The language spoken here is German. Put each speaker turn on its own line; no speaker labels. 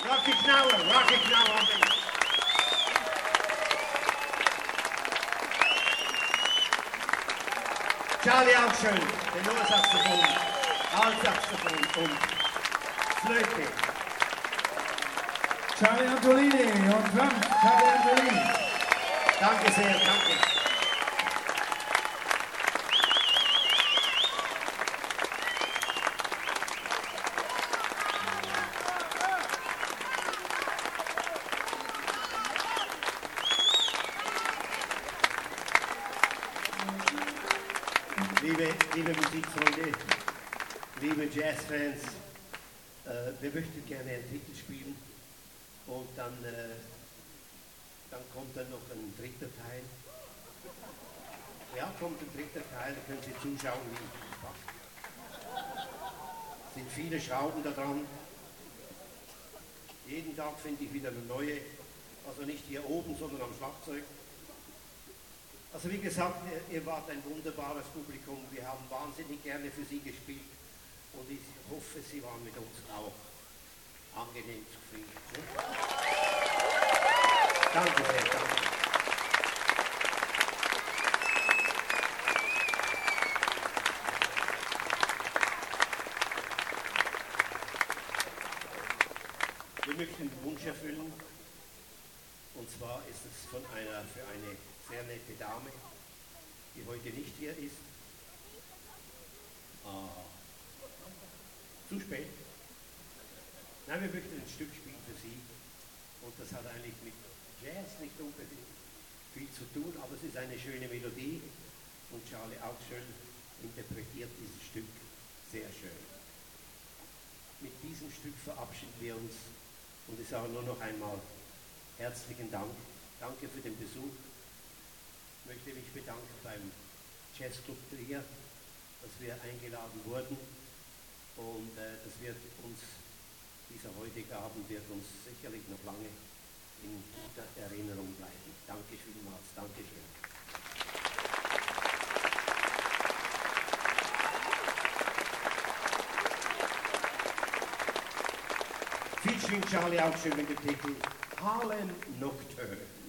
Rocky Knauer am Bass. Charlie auch schön, Tenorsaxophon, Altsaxophon und Flöte.
Charlie Antolini und Drums, Charlie Antolini.
Danke sehr, danke. Liebe Musikfreunde, liebe Jazzfans, wir möchten gerne ein Titel spielen und dann kommt dann noch ein dritter Teil. Ja, kommt ein dritter Teil, da können Sie zuschauen, wie es passt. Es sind viele Schrauben da dran. Jeden Tag finde ich wieder eine neue, also nicht hier oben, sondern am Schlagzeug. Also wie gesagt, ihr wart ein wunderbares Publikum. Wir haben wahnsinnig gerne für Sie gespielt und ich hoffe, Sie waren mit uns auch angenehm zufrieden. Ne? Danke sehr, danke. Wir möchten einen Wunsch erfüllen, und zwar ist es für eine sehr nette Dame, die heute nicht hier ist. Zu spät. Nein, wir möchten ein Stück spielen für Sie und das hat eigentlich mit Jazz nicht unbedingt viel zu tun, aber es ist eine schöne Melodie und Charlie auch schön interpretiert dieses Stück sehr schön. Mit diesem Stück verabschieden wir uns und ich sage nur noch einmal herzlichen Dank. Danke für den Besuch. Ich möchte mich bedanken beim Jazzclub Trier, dass wir eingeladen wurden und dieser heutige Abend wird uns sicherlich noch lange in guter Erinnerung bleiben. Danke vielmals, danke schön. Viel schön, Charlie, auch schön mit dem Titel Harlem Nocturne.